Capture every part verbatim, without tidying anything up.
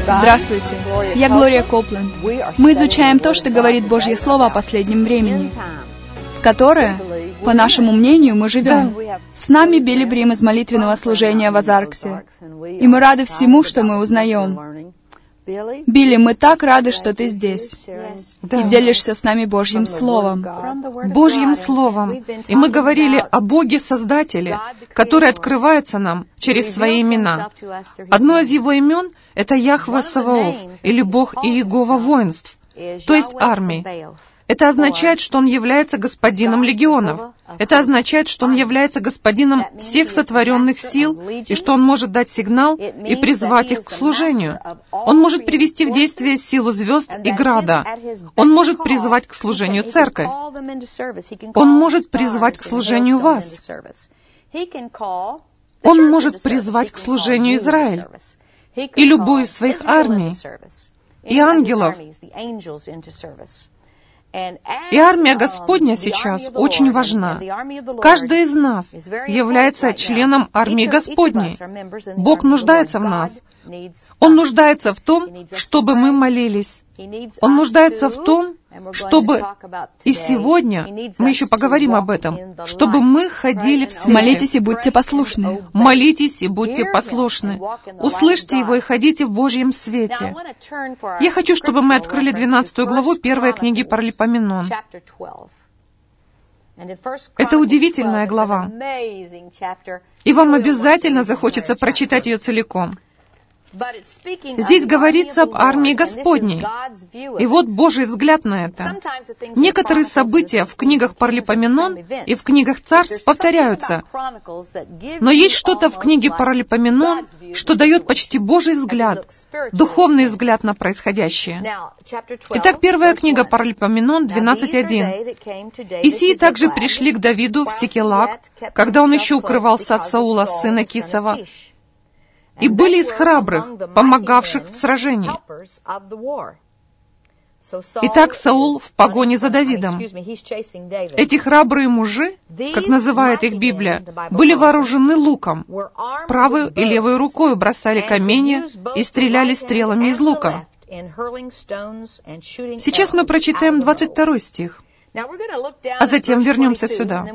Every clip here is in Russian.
Здравствуйте, я Глория Копленд. Мы изучаем то, что говорит Божье Слово о последнем времени, в которое, по нашему мнению, мы живем. С нами Билли Брим из молитвенного служения в Азарксе, и мы рады всему, что мы узнаем. Билли, мы так рады, что ты здесь, Да. и делишься с нами Божьим Словом. Божьим Словом. И мы говорили о Боге-Создателе, который открывается нам через свои имена. Одно из Его имен — это Яхве Саваоф, или Бог Иегова воинств, то есть армии. Это означает, что Он является Господином легионов. Это означает, что Он является Господином всех сотворенных сил, и что Он может дать сигнал и призвать их к служению. Он может привести в действие силу звезд и града. Он может призвать к служению церковь. Он может призвать к служению вас. Он может призвать к служению Израиль и любую из своих армий и ангелов. И армия Господня сейчас очень важна. Каждый из нас является членом армии Господней. Бог нуждается в нас. Он нуждается в том, чтобы мы молились. Он нуждается в том, чтобы и сегодня, мы еще поговорим об этом, чтобы мы ходили в свете. Молитесь и будьте послушны. Молитесь и будьте послушны. Услышьте Его и ходите в Божьем свете. Я хочу, чтобы мы открыли двенадцатую главу первой книги Паралипоменон. Это удивительная глава. И вам обязательно захочется прочитать ее целиком. Здесь говорится об армии Господней. И вот Божий взгляд на это. Некоторые события в книгах Паралипоменон и в книгах Царств повторяются. Но есть что-то в книге Паралипоменон, что дает почти Божий взгляд, духовный взгляд на происходящее. Итак, первая книга Паралипоменон, двенадцать один. «И сии также пришли к Давиду в Сикелаг, когда он еще укрывался от Саула, сына Кисова, и были из храбрых, помогавших в сражении. Итак, Саул в погоне за Давидом. Эти храбрые мужи, как называет их Библия, были вооружены луком. Правой и левой рукой бросали камни и стреляли стрелами из лука». Сейчас мы прочитаем двадцать второй стих, а затем вернемся сюда.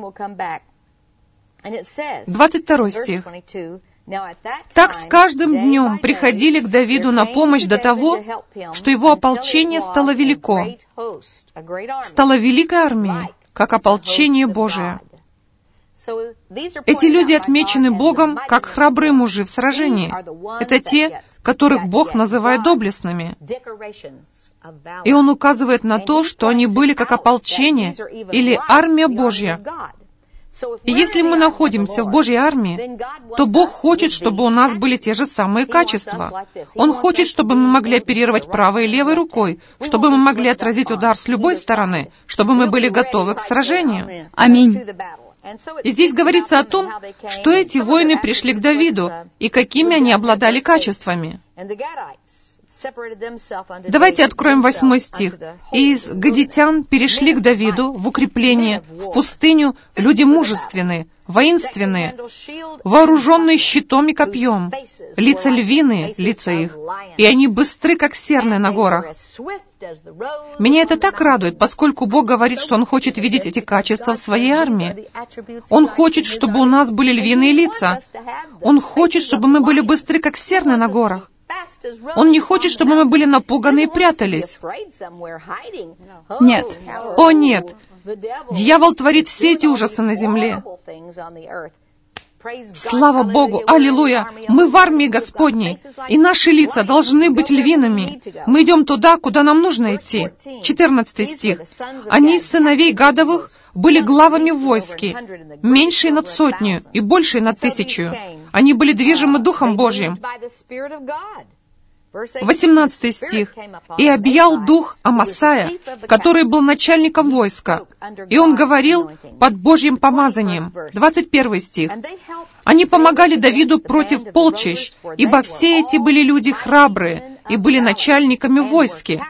двадцать второй стих. «Так с каждым днем приходили к Давиду на помощь до того, что его ополчение стало велико, стало великой армией, как ополчение Божие». Эти люди отмечены Богом как храбрые мужи в сражении. Это те, которых Бог называет доблестными. И Он указывает на то, что они были как ополчение или армия Божья. И если мы находимся в Божьей армии, то Бог хочет, чтобы у нас были те же самые качества. Он хочет, чтобы мы могли оперировать правой и левой рукой, чтобы мы могли отразить удар с любой стороны, чтобы мы были готовы к сражению. Аминь. И здесь говорится о том, что эти воины пришли к Давиду, и какими они обладали качествами. Давайте откроем восьмой стих. «И из гадитян перешли к Давиду в укрепление, в пустыню, люди мужественные, воинственные, вооруженные щитом и копьем, лица львиные, лица их, и они быстры, как серны на горах». Меня это так радует, поскольку Бог говорит, что Он хочет видеть эти качества в своей армии. Он хочет, чтобы у нас были львиные лица. Он хочет, чтобы мы были быстры, как серны на горах. Он не хочет, чтобы мы были напуганы и прятались. Нет. О, нет! Дьявол творит все эти ужасы на земле. Слава Богу! Аллилуйя! Мы в армии Господней, и наши лица должны быть львиными. Мы идем туда, куда нам нужно идти. четырнадцатый стих. «Они из сыновей Гадовых были главами в войске, меньшие над сотню и большие над тысячу. Они были движимы Духом Божьим». восемнадцатый стих. «И объял дух Амасая, который был начальником войска, и он говорил под Божьим помазанием». двадцать первый стих. «Они помогали Давиду против полчищ, ибо все эти были люди храбрые и были начальниками в войске».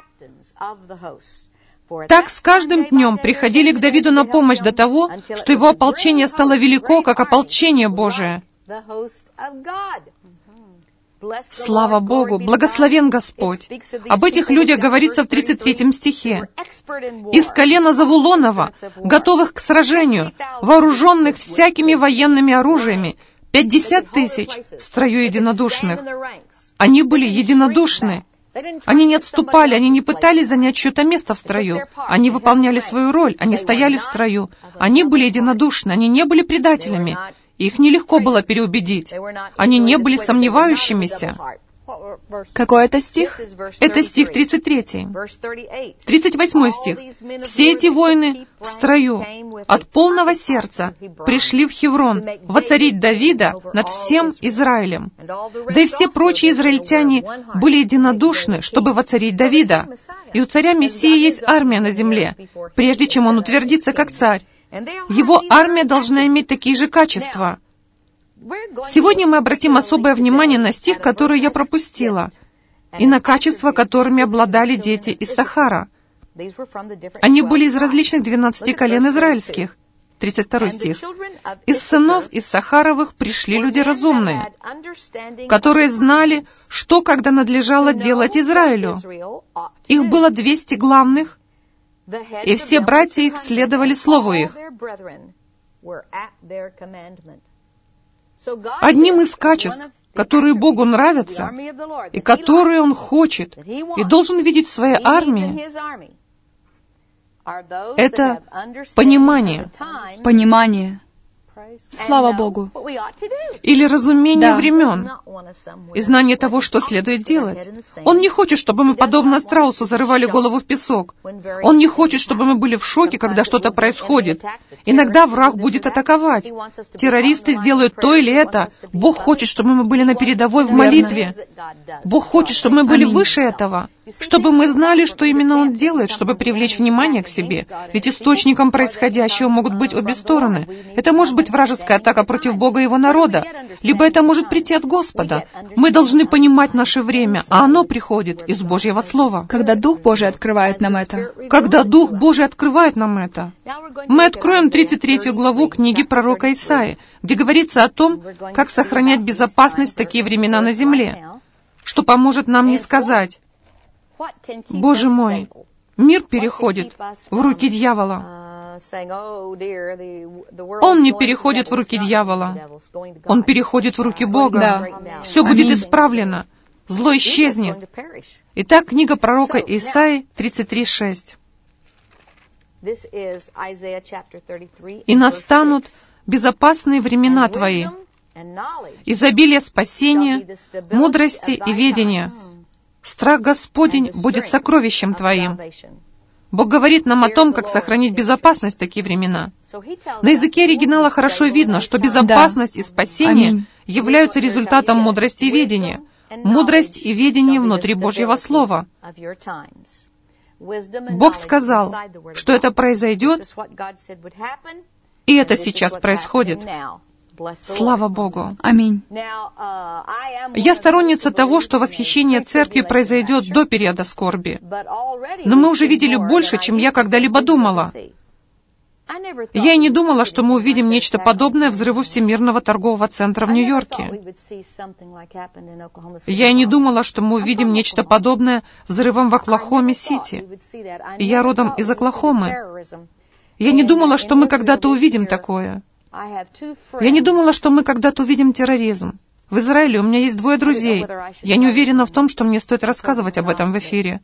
Так с каждым днем приходили к Давиду на помощь до того, что его ополчение стало велико, как ополчение Божие. Слава Богу! Благословен Господь! Об этих людях говорится в тридцать третьем стихе. «Из колена Завулонова, готовых к сражению, вооруженных всякими военными оружиями, пятьдесят тысяч в строю единодушных». Они были единодушны. Они не отступали, они не пытались занять чье-то место в строю. Они выполняли свою роль, они стояли в строю. Они были единодушны, они не были предателями. Их нелегко было переубедить. Они не были сомневающимися. Какой это стих? Это стих тридцать третий. тридцать восьмой стих. «Все эти воины в строю от полного сердца пришли в Хеврон воцарить Давида над всем Израилем. Да и все прочие израильтяне были единодушны, чтобы воцарить Давида. И у царя Мессии есть армия на земле, прежде чем он утвердится как царь. Его армия должна иметь такие же качества». Сегодня мы обратим особое внимание на стих, который я пропустила, и на качества, которыми обладали дети из Сахара. Они были из различных двенадцати колен израильских. тридцать второй стих. «Из сынов из Сахаровых пришли люди разумные, которые знали, что когда надлежало делать Израилю. Их было двести главных, и все братья их следовали слову их». Одним из качеств, которые Богу нравятся, и которые Он хочет и должен видеть в своей армии, это понимание. Понимание. Слава Богу. Или разумение Да. времен и знание того, что следует делать. Он не хочет, чтобы мы, подобно страусу, зарывали голову в песок. Он не хочет, чтобы мы были в шоке, когда что-то происходит. Иногда враг будет атаковать. Террористы сделают то или это. Бог хочет, чтобы мы были на передовой в молитве. Бог хочет, чтобы мы были Аминь. выше этого. Чтобы мы знали, что именно Он делает, чтобы привлечь внимание к себе. Ведь источником происходящего могут быть обе стороны. Это может быть вражеская атака против Бога и Его народа, либо это может прийти от Господа. Мы должны понимать наше время, а оно приходит из Божьего Слова. Когда Дух Божий открывает нам это. Когда Дух Божий открывает нам это. Мы откроем тридцать третью главу книги пророка Исаии, где говорится о том, как сохранять безопасность в такие времена на земле, что поможет нам не сказать: «Боже мой, мир переходит в руки дьявола». Он не переходит в руки дьявола. Он переходит в руки Бога. Да. Все будет Аминь. исправлено. Зло исчезнет. Итак, книга пророка Исаии тридцать три шесть. «И настанут безопасные времена твои, изобилие спасения, мудрости и ведения. Страх Господень будет сокровищем твоим». Бог говорит нам о том, как сохранить безопасность в такие времена. На языке оригинала хорошо видно, что безопасность и спасение Аминь. являются результатом мудрости и ведения. Мудрость и ведение внутри Божьего Слова. Бог сказал, что это произойдет, и это сейчас происходит. Слава Богу! Аминь. Я сторонница того, что восхищение Церкви произойдет до периода скорби. Но мы уже видели больше, чем я когда-либо думала. Я и не думала, что мы увидим нечто подобное взрыву Всемирного торгового центра в Нью-Йорке. Я и не думала, что мы увидим нечто подобное взрывом в Оклахоме-Сити. И я родом из Оклахомы. Я не думала, что мы когда-то увидим такое. Я не думала, что мы когда-то увидим терроризм. В Израиле у меня есть двое друзей. Я не уверена в том, что мне стоит рассказывать об этом в эфире.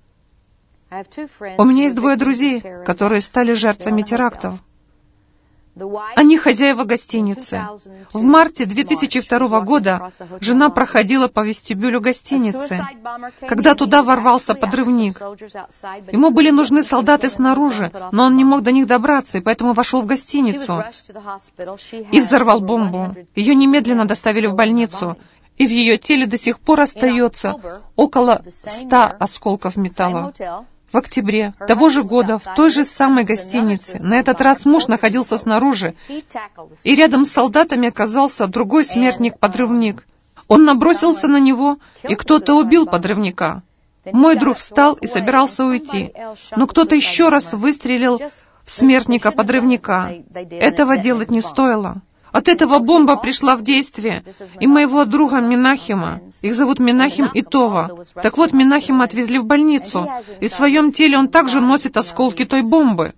У меня есть двое друзей, которые стали жертвами терактов. Они хозяева гостиницы. В марте две тысячи второго года жена проходила по вестибюлю гостиницы, когда туда ворвался подрывник. Ему были нужны солдаты снаружи, но он не мог до них добраться, и поэтому вошел в гостиницу и взорвал бомбу. Ее немедленно доставили в больницу, и в ее теле до сих пор остается около ста осколков металла. В октябре того же года в той же самой гостинице, на этот раз муж находился снаружи, и рядом с солдатами оказался другой смертник-подрывник. Он набросился на него, и кто-то убил подрывника. Мой друг встал и собирался уйти, но кто-то еще раз выстрелил в смертника-подрывника. Этого делать не стоило. От этого бомба пришла в действие. И моего друга Менахема, их зовут Менахем и Това. Так вот, Менахема отвезли в больницу, и в своем теле он также носит осколки той бомбы.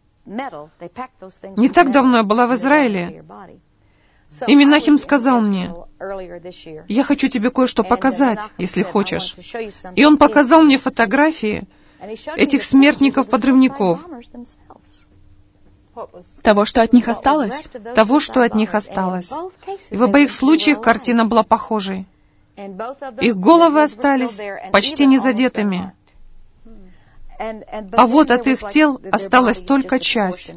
Не так давно я была в Израиле, и Менахем сказал мне: «Я хочу тебе кое-что показать, если хочешь». И он показал мне фотографии этих смертников-подрывников. Того, что от них осталось? Того, что от них осталось. И в обоих случаях картина была похожей. Их головы остались почти незадетыми. А вот от их тел осталась только часть,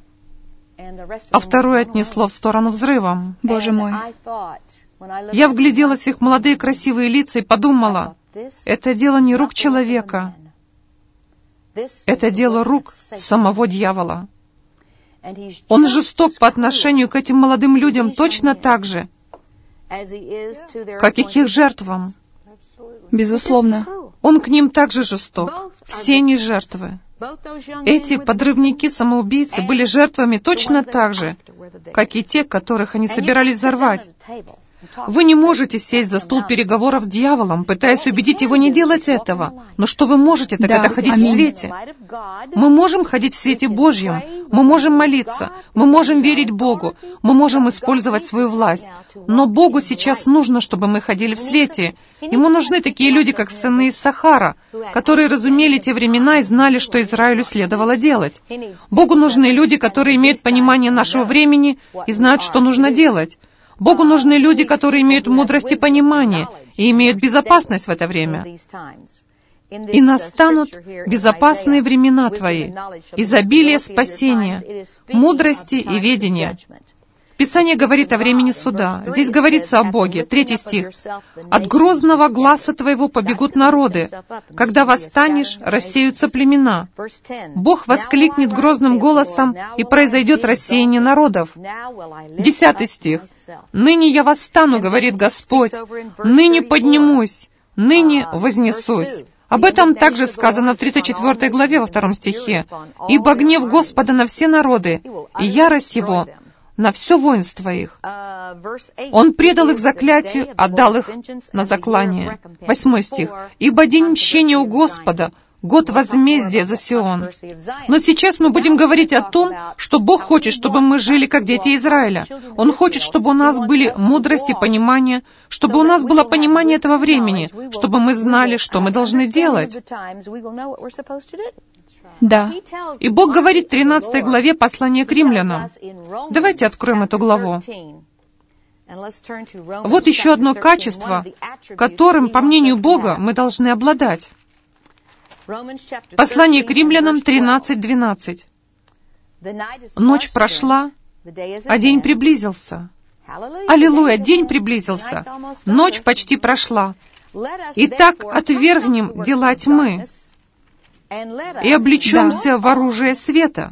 а второе отнесло в сторону взрывом. Боже мой. Я вгляделась в их молодые красивые лица и подумала: это дело не рук человека, это дело рук самого дьявола. Он жесток по отношению к этим молодым людям точно так же, как и к их жертвам. Безусловно. Он к ним также жесток. Все они жертвы. Эти подрывники-самоубийцы были жертвами точно так же, как и те, которых они собирались взорвать. Вы не можете сесть за стол переговоров с дьяволом, пытаясь убедить его не делать этого. Но что вы можете, так да, это ходить аминь. в свете. Мы можем ходить в свете Божьем, мы можем молиться, мы можем верить Богу, мы можем использовать свою власть. Но Богу сейчас нужно, чтобы мы ходили в свете. Ему нужны такие люди, как сыны Иссахара, которые разумели те времена и знали, что Израилю следовало делать. Богу нужны люди, которые имеют понимание нашего времени и знают, что нужно делать. Богу нужны люди, которые имеют мудрость и понимание, и имеют безопасность в это время. И настанут безопасные времена Твои, изобилие спасения, мудрости и ведения. Писание говорит о времени суда. Здесь говорится о Боге. Третий стих. «От грозного гласа Твоего побегут народы. Когда восстанешь, рассеются племена. Бог воскликнет грозным голосом, и произойдет рассеяние народов». Десятый стих. «Ныне я восстану, говорит Господь, ныне поднимусь, ныне вознесусь». Об этом также сказано в тридцать четвёртой главе во втором стихе. «Ибо гнев Господа на все народы, и ярость Его на все воинство их. Он предал их заклятию, отдал их на заклание». Восьмой стих. «Ибо день мщения у Господа, год возмездия за Сион». Но сейчас мы будем говорить о том, что Бог хочет, чтобы мы жили, как дети Израиля. Он хочет, чтобы у нас были мудрость и понимание, чтобы у нас было понимание этого времени, чтобы мы знали, что мы должны делать. Да. И Бог говорит в тринадцатой главе послания к римлянам. Давайте откроем эту главу. Вот еще одно качество, которым, по мнению Бога, мы должны обладать. Послание к римлянам тринадцать двенадцать. «Ночь прошла, а день приблизился». Аллилуйя, день приблизился. Ночь почти прошла. Итак, отвергнем дела тьмы и облечемся да. в оружие света.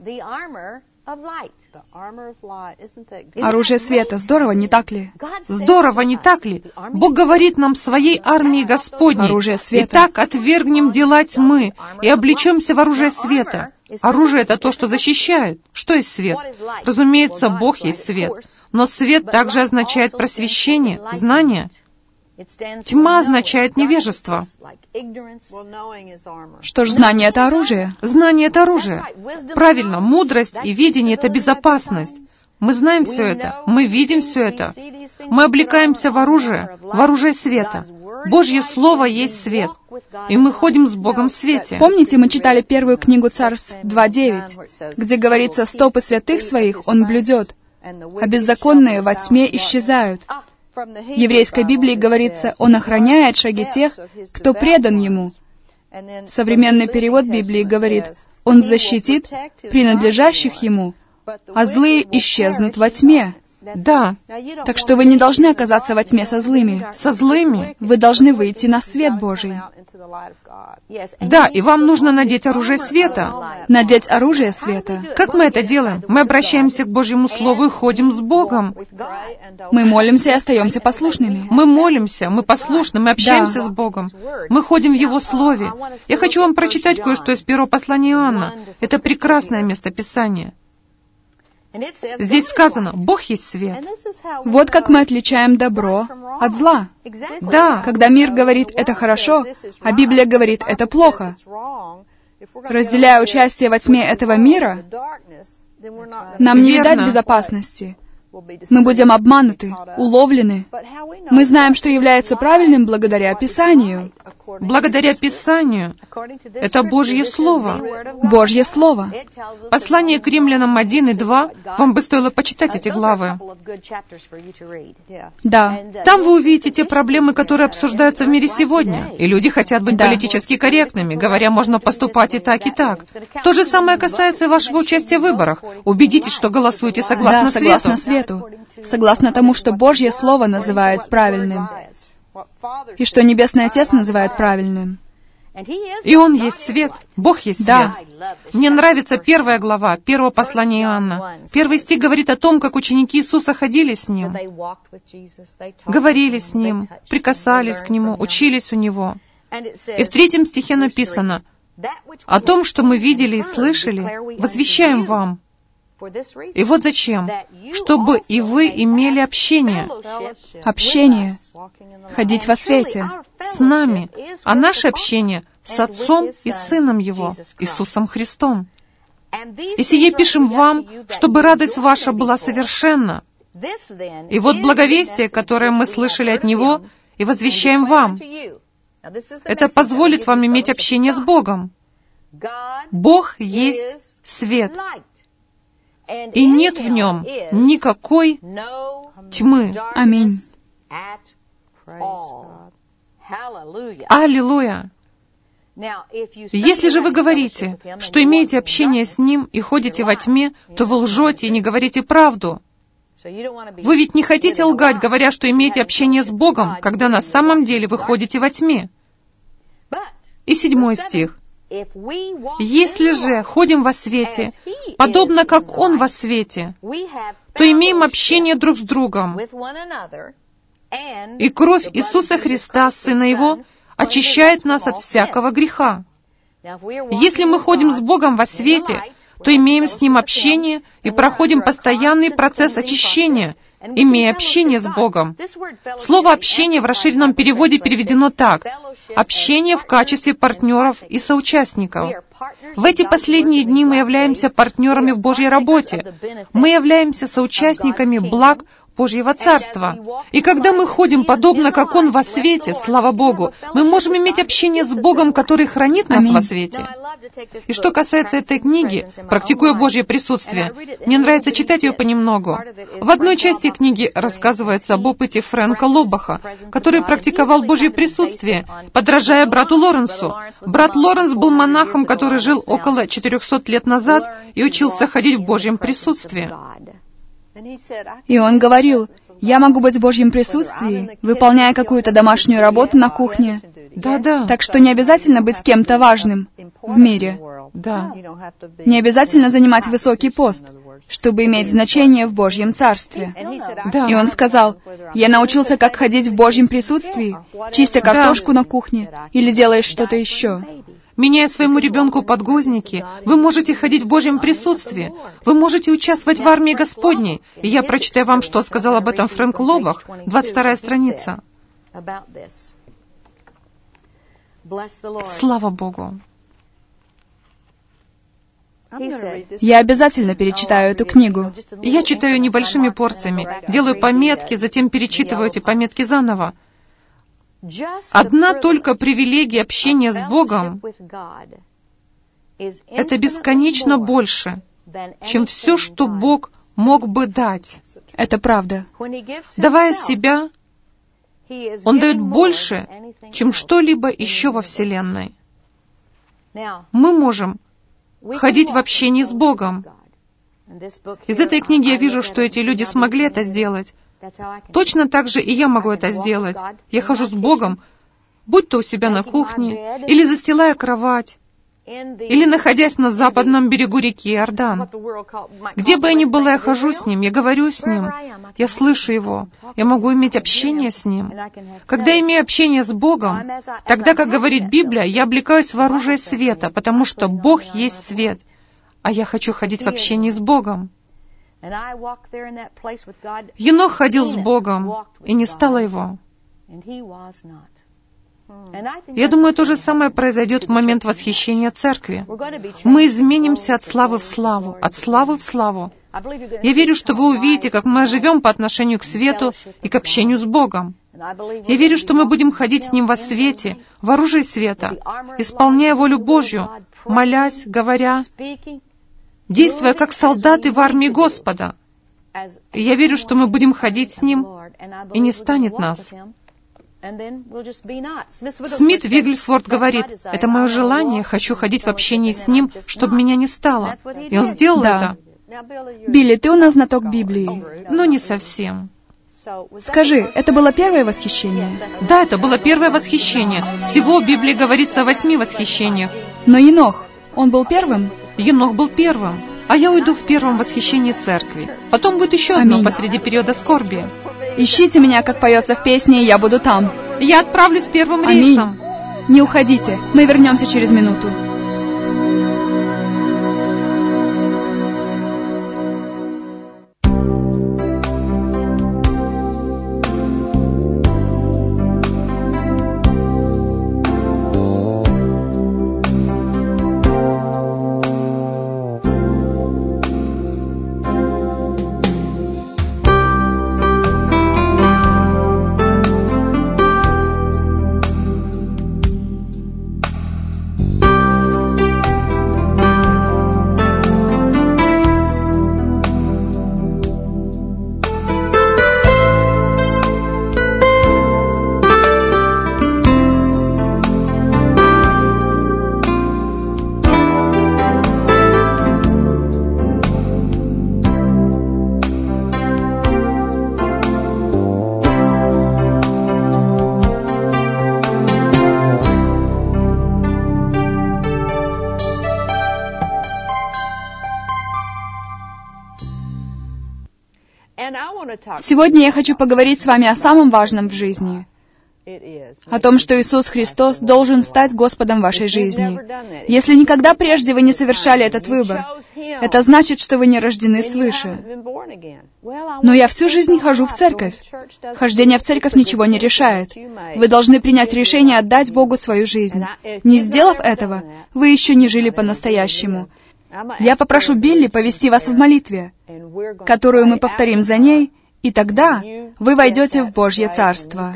Оружие света. Здорово, не так ли? Здорово, не так ли? Бог говорит нам в своей армии Господней. Оружие света. Итак, отвергнем дела тьмы и облечемся в оружие света. Оружие — это то, что защищает. Что есть свет? Разумеется, Бог есть свет. Но свет также означает просвещение, знание. Тьма означает невежество. Что ж, знание — это оружие? Знание — это оружие. Правильно, мудрость и видение — это безопасность. Мы знаем все это, мы видим все это. Мы облекаемся в оружие, в оружие света. Божье Слово есть свет, и мы ходим с Богом в свете. Помните, мы читали первую книгу Царств два девять, где говорится: «Стопы святых своих Он блюдет, а беззаконные во тьме исчезают». В еврейской Библии говорится: «Он охраняет шаги тех, кто предан Ему». Современный перевод Библии говорит: «Он защитит принадлежащих Ему, а злые исчезнут во тьме». Да. Так что вы не должны оказаться во тьме со злыми. Со злыми? Вы должны выйти на свет Божий. Да, и вам нужно надеть оружие света. Надеть оружие света. Как мы это делаем? Мы обращаемся к Божьему Слову и ходим с Богом. Мы молимся и остаемся послушными. Мы молимся, мы послушны, мы общаемся да. с Богом. Мы ходим в Его Слове. Я хочу вам прочитать кое-что из первого послания Иоанна. Это прекрасное местописание. Здесь сказано, Бог есть свет. Вот как мы отличаем добро от зла. Да. Когда мир говорит «это хорошо», а Библия говорит «это плохо». Разделяя участие во тьме этого мира, нам не видать безопасности. Мы будем обмануты, уловлены. Мы знаем, что является правильным благодаря Писанию. Благодаря Писанию. Это Божье Слово. Божье Слово. Послание к Римлянам один и два. Вам бы стоило почитать эти главы. Да. Там вы увидите те проблемы, которые обсуждаются в мире сегодня. И люди хотят быть Да. политически корректными, говоря, можно поступать и так, и так. То же самое касается и вашего участия в выборах. Убедитесь, что голосуете согласно Да, согласно свету. свету. Согласно тому, что Божье Слово называет правильным. И что Небесный Отец называет правильным. И Он есть свет. Бог есть Да. свет. Мне нравится первая глава, первого послания Иоанна. Первый стих говорит о том, как ученики Иисуса ходили с Ним, говорили с Ним, прикасались к Нему, учились у Него. И в третьем стихе написано, о том, что мы видели и слышали, возвещаем вам. И вот зачем? Чтобы и вы имели общение. Общение. Ходить во свете. С нами. А наше общение с Отцом и Сыном Его, Иисусом Христом. И сие пишем вам, чтобы радость ваша была совершенна. И вот благовестие, которое мы слышали от Него, и возвещаем вам. Это позволит вам иметь общение с Богом. Бог есть свет. И нет в нем никакой тьмы. Аминь. Аллилуйя! Если же вы говорите, что имеете общение с Ним и ходите во тьме, то вы лжете и не говорите правду. Вы ведь не хотите лгать, говоря, что имеете общение с Богом, когда на самом деле вы ходите во тьме. И седьмой стих. Если же ходим во свете, подобно как Он во свете, то имеем общение друг с другом. И кровь Иисуса Христа, Сына Его, очищает нас от всякого греха. Если мы ходим с Богом во свете, то имеем с Ним общение и проходим постоянный процесс очищения, имея общение с Богом. Слово «общение» в расширенном переводе переведено так: «общение в качестве партнеров и соучастников». В эти последние дни мы являемся партнерами в Божьей работе. Мы являемся соучастниками благ Божьего Царства. И когда мы ходим подобно, как Он во свете, слава Богу, мы можем иметь общение с Богом, который хранит нас Аминь. во свете. И что касается этой книги, «Практикуя Божье присутствие», мне нравится читать ее понемногу. В одной части книги рассказывается об опыте Фрэнка Лобаха, который практиковал Божье присутствие, подражая брату Лоренсу. Брат Лоренс был монахом, который жил около четырехсот лет назад и учился ходить в Божьем присутствии. И он говорил, я могу быть в Божьем присутствии, выполняя какую-то домашнюю работу на кухне. Да-да. Так что не обязательно быть кем-то важным в мире. Да. Не обязательно занимать высокий пост, чтобы иметь значение в Божьем Царстве. Да. И он сказал, я научился, как ходить в Божьем присутствии, чистя картошку на кухне или делая что-то еще. Меняя своему ребенку подгузники, вы можете ходить в Божьем присутствии. Вы можете участвовать в армии Господней. И я прочитаю вам, что сказал об этом Фрэнк Лобах, двадцать вторая страница. Слава Богу! Я обязательно перечитаю эту книгу. Я читаю небольшими порциями, делаю пометки, затем перечитываю эти пометки заново. Одна только привилегия общения с Богом — это бесконечно больше, чем все, что Бог мог бы дать. Это правда. Давая себя, Он дает больше, чем что-либо еще во Вселенной. Мы можем ходить в общении с Богом. Из этой книги я вижу, что эти люди смогли это сделать. Точно так же и я могу это сделать. Я хожу с Богом, будь то у себя на кухне, или застилая кровать, или находясь на западном берегу реки Иордан. Где бы я ни была, я хожу с Ним, я говорю с Ним, я слышу Его, я могу иметь общение с Ним. Когда я имею общение с Богом, тогда, как говорит Библия, я облекаюсь в оружие света, потому что Бог есть свет, а я хочу ходить в общении с Богом. Енох ходил с Богом, и не стало его. Я думаю, то же самое произойдет в момент восхищения церкви. Мы изменимся от славы в славу, от славы в славу. Я верю, что вы увидите, как мы оживем по отношению к свету и к общению с Богом. Я верю, что мы будем ходить с Ним во свете, в оружии света, исполняя волю Божью, молясь, говоря, действуя как солдаты в армии Господа. И я верю, что мы будем ходить с Ним, и не станет нас. Смит Вигглсворт говорит, «Это мое желание, хочу ходить в общении с Ним, чтобы меня не стало». И он сделал Да. это. Билли, ты у нас знаток Библии. Но не совсем. Скажи, это было первое восхищение? Да, это было первое восхищение. Всего в Библии говорится о восьми восхищениях. Но Енох, он был первым? Енох был первым, а я уйду в первом восхищении церкви. Потом будет еще одно Аминь. посреди периода скорби. Ищите меня, как поется в песне, и я буду там. Я отправлюсь первым Аминь. рейсом. Не уходите, мы вернемся через минуту. Сегодня я хочу поговорить с вами о самом важном в жизни. О том, что Иисус Христос должен стать Господом вашей жизни. Если никогда прежде вы не совершали этот выбор, это значит, что вы не рождены свыше. Но я всю жизнь хожу в церковь. Хождение в церковь ничего не решает. Вы должны принять решение отдать Богу свою жизнь. Не сделав этого, вы еще не жили по-настоящему. Я попрошу Билли повести вас в молитве, которую мы повторим за ней, и тогда вы войдете в Божье Царство.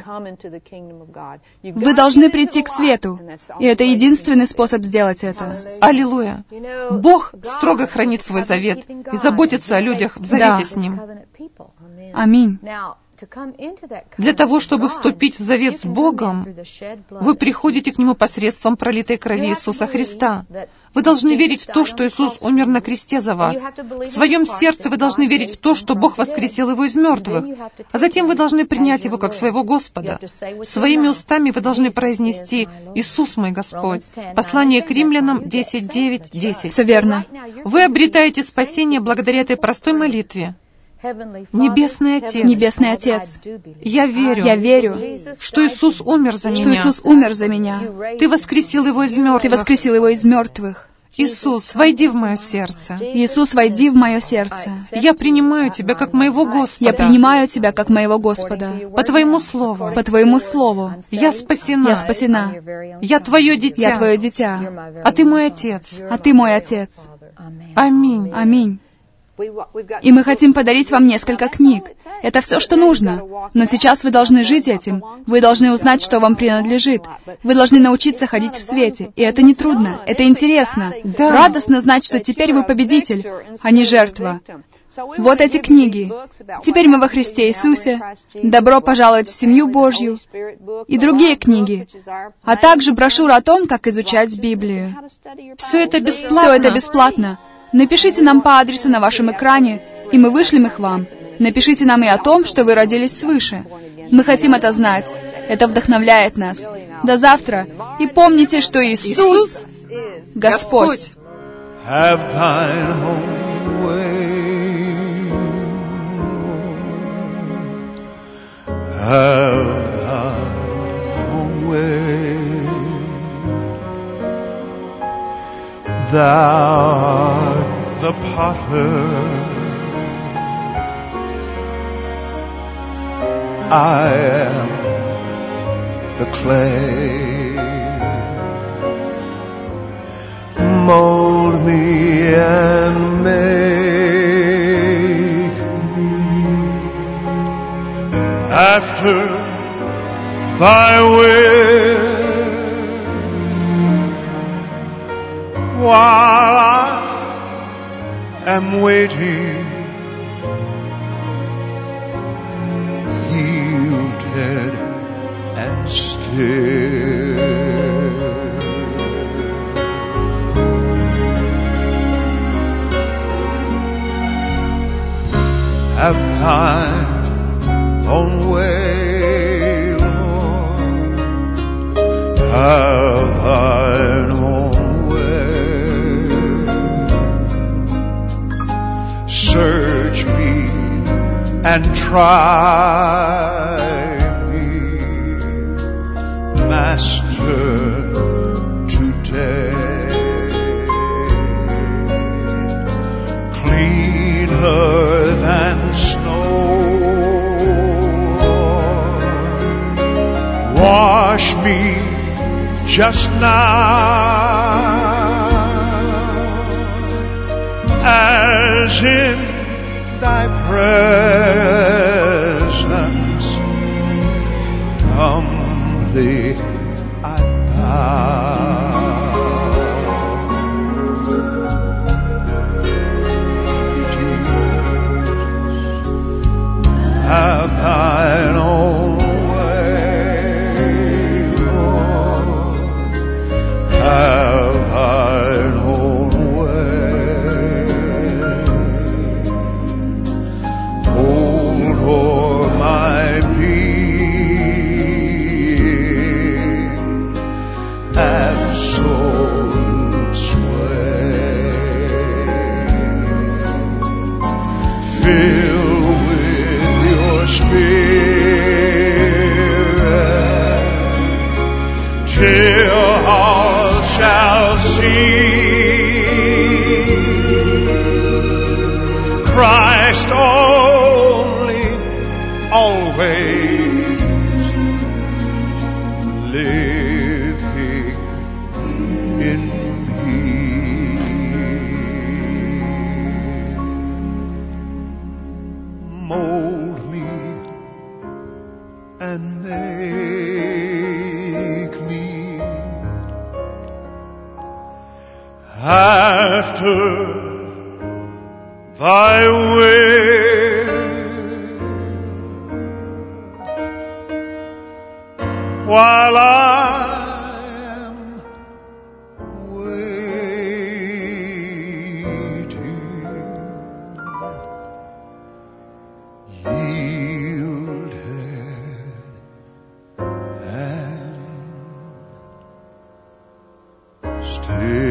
Вы должны прийти к свету, и это единственный способ сделать это. Аллилуйя! Бог строго хранит свой завет и заботится о людях в завете Да. с Ним. Аминь. Для того, чтобы вступить в завет с Богом, вы приходите к Нему посредством пролитой крови Иисуса Христа. Вы должны верить в то, что Иисус умер на кресте за вас. В своем сердце вы должны верить в то, что Бог воскресил Его из мертвых. А затем вы должны принять Его как своего Господа. Своими устами вы должны произнести «Иисус мой Господь». Послание к Римлянам десять девять десять. Все верно. Вы обретаете спасение благодаря этой простой молитве. Небесный Отец, Небесный Отец, я верю, я верю, что Иисус умер за что меня. Иисус умер за меня. Ты воскресил Его из Ты мертвых. воскресил Его из мертвых. Иисус, войди в мое сердце. Иисус, войди в мое сердце. Я принимаю Тебя как моего Господа. Я принимаю Тебя как моего Господа. По Твоему Слову. По Твоему Слову. Я спасена. Я спасена. Я Твое дитя. Я Твое дитя. А Ты мой Отец. А Ты мой Отец. Аминь. Аминь. И мы хотим подарить вам несколько книг. Это все, что нужно. Но сейчас вы должны жить этим. Вы должны узнать, что вам принадлежит. Вы должны научиться ходить в свете. И это не трудно. Это интересно. Да. Радостно знать, что теперь вы победитель, а не жертва. Вот эти книги. «Теперь мы во Христе Иисусе», «Добро пожаловать в семью Божью» и другие книги, а также брошюра о том, как изучать Библию. Все это бесплатно. Все это бесплатно. Напишите нам по адресу на вашем экране, и мы вышлем их вам. Напишите нам и о том, что вы родились свыше. Мы хотим это знать. Это вдохновляет нас. До завтра. И помните, что Иисус — Господь. Have thine own way, have thine own way. Thou art the potter, I am the clay. Mold me and make me after thy will, while I am waiting, yielded and still. Have thine own way, Lord. Have thine own way. Search me and try me, Master, today. Cleaner than snow, wash me just now, as in thy presence humbly I bow. Have thine own way, Lord. Have thine own way. Hold o'er my being absolute sway. Fill Spirit, till all shall see Christ only, always living in me. Mold me and make me after thy will, while I am waiting, yielded and still.